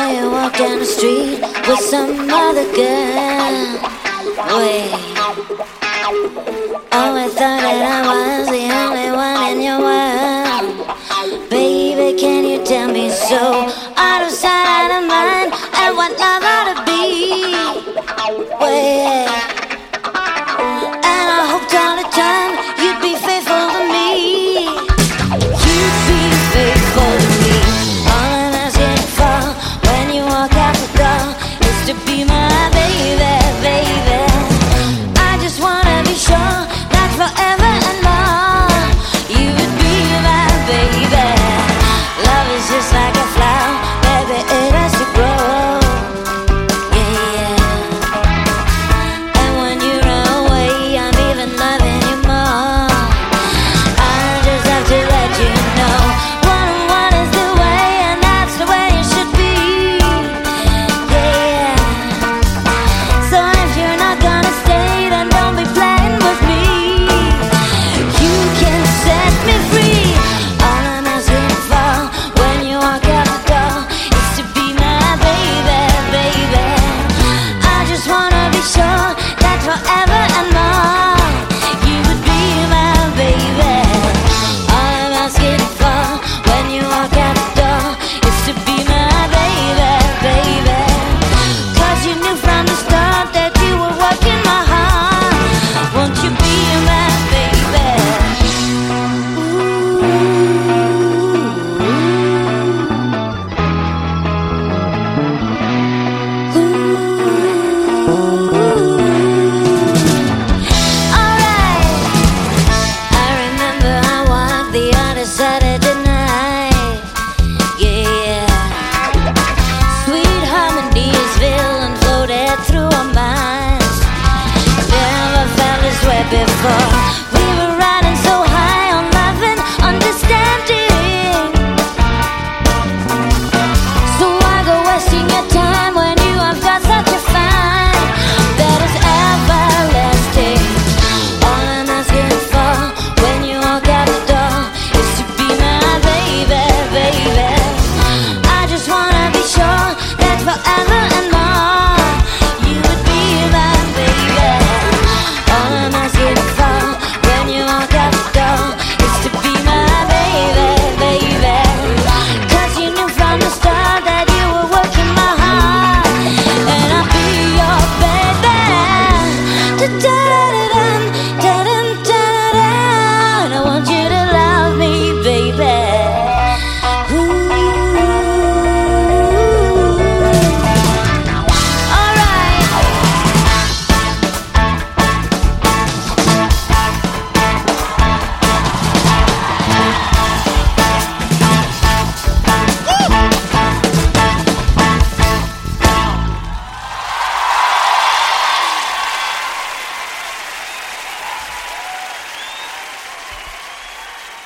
you walk down the street with some other girl. Wait. Oh, I thought that I was the only one in your world. Baby, can you tell me so? Out of sight, out of mind, and what love ought to be. Wait. And I hoped all the time you'd be faithful to me. You'd be faithful to me. All I'm asking for when you walk out the door is to be my baby, baby. I just wanna be sure that forever and more you would be my baby. Love is just like a flower, baby, it has to grow. Yeah. And when you're away, I'm even loving you more. I just have to let you know, one is the way, and that's the way it should be. Yeah. So if you're not gonna stay, then don't be playing with me. You can set me free. All I'm asking for when you walk out the door is to be my baby, baby. I just wanna be sure that forever and more you would be my baby. All I'm asking for when you walk out the door is to be my baby, baby. 'Cause you knew from the start that you were working my heart. Won't you be my baby? Alright. I remember I walked the other Saturday night. Yeah. Sweet harmonies filled and floated through our minds. Never felt this way before.